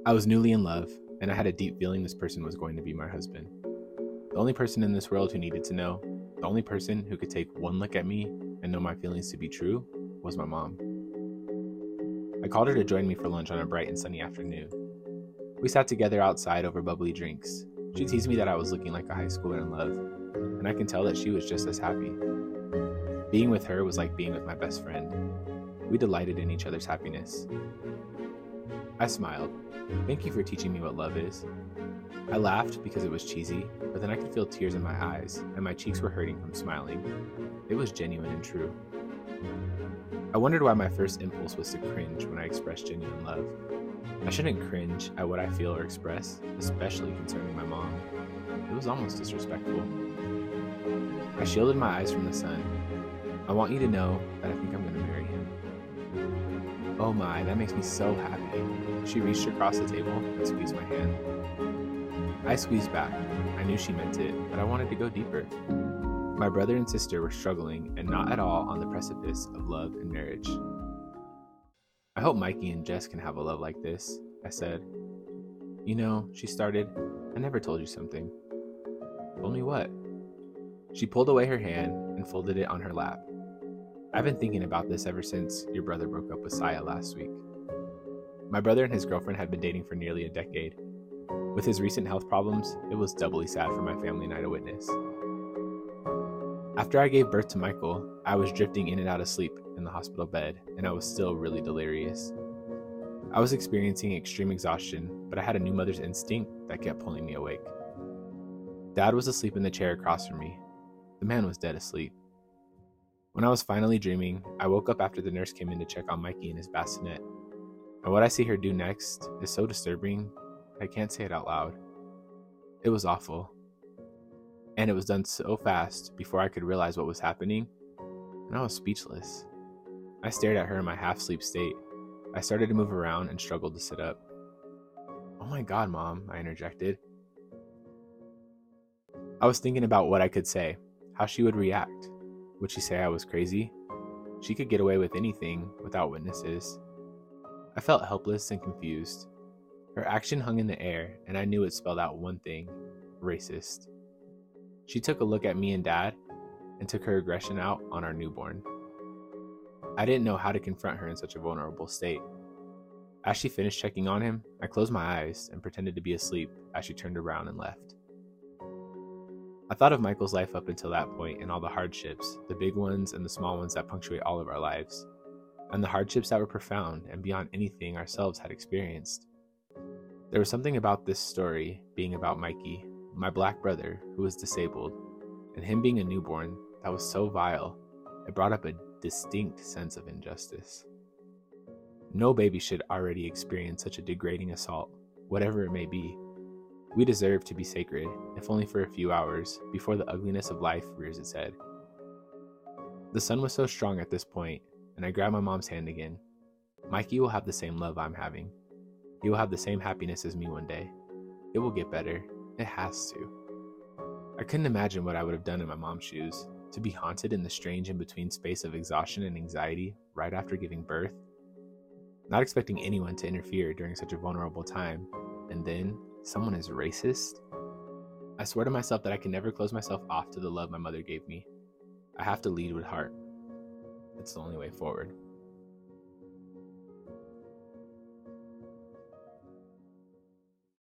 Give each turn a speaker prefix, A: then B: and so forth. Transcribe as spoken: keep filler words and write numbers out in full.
A: I was newly in love, and I had a deep feeling this person was going to be my husband. The only person in this world who needed to know, the only person who could take one look at me and know my feelings to be true, was my mom. I called her to join me for lunch on a bright and sunny afternoon. We sat together outside over bubbly drinks. She teased me that I was looking like a high schooler in love, and I can tell that she was just as happy. Being with her was like being with my best friend. We delighted in each other's happiness. I smiled. Thank you for teaching me what love is. I laughed because it was cheesy, but then I could feel tears in my eyes, and my cheeks were hurting from smiling. It was genuine and true. I wondered why my first impulse was to cringe when I expressed genuine love. I shouldn't cringe at what I feel or express, especially concerning my mom. It was almost disrespectful. I shielded my eyes from the sun. I want you to know that I think I'm going to marry him. Oh my, that makes me so happy. She reached across the table and squeezed my hand. I squeezed back. I knew she meant it, but I wanted to go deeper. My brother and sister were struggling and not at all on the precipice of love and marriage. I hope Mikey and Jess can have a love like this, I said. You know, she started, I never told you something. Told me what? She pulled away her hand and folded it on her lap. I've been thinking about this ever since your brother broke up with Saya last week. My brother and his girlfriend had been dating for nearly a decade. With his recent health problems, it was doubly sad for my family and I to witness. After I gave birth to Michael, I was drifting in and out of sleep in the hospital bed, and I was still really delirious. I was experiencing extreme exhaustion, but I had a new mother's instinct that kept pulling me awake. Dad was asleep in the chair across from me. The man was dead asleep. When I was finally dreaming, I woke up after the nurse came in to check on Mikey in his bassinet. And what I see her do next is so disturbing, I can't say it out loud. It was awful. And it was done so fast before I could realize what was happening, and I was speechless. I stared at her in my half-sleep state. I started to move around and struggled to sit up. Oh my God, Mom, I interjected. I was thinking about what I could say, how she would react. Would she say I was crazy? She could get away with anything without witnesses. I felt helpless and confused. Her action hung in the air, and I knew it spelled out one thing: racist. She took a look at me and Dad and took her aggression out on our newborn. I didn't know how to confront her in such a vulnerable state. As she finished checking on him, I closed my eyes and pretended to be asleep as she turned around and left. I thought of Michael's life up until that point and all the hardships, the big ones and the small ones that punctuate all of our lives, and the hardships that were profound and beyond anything ourselves had experienced. There was something about this story being about Mikey, my black brother who was disabled, and him being a newborn that was so vile, it brought up a distinct sense of injustice. No baby should already experience such a degrading assault, whatever it may be. We deserve to be sacred, if only for a few hours, before the ugliness of life rears its head. The sun was so strong at this point, and I grabbed my mom's hand again. Mikey will have the same love I'm having. He will have the same happiness as me one day. It will get better. It has to. I couldn't imagine what I would have done in my mom's shoes, to be haunted in the strange in-between space of exhaustion and anxiety right after giving birth, not expecting anyone to interfere during such a vulnerable time, and then someone is racist? I swear to myself that I can never close myself off to the love my mother gave me. I have to lead with heart. It's the only way forward.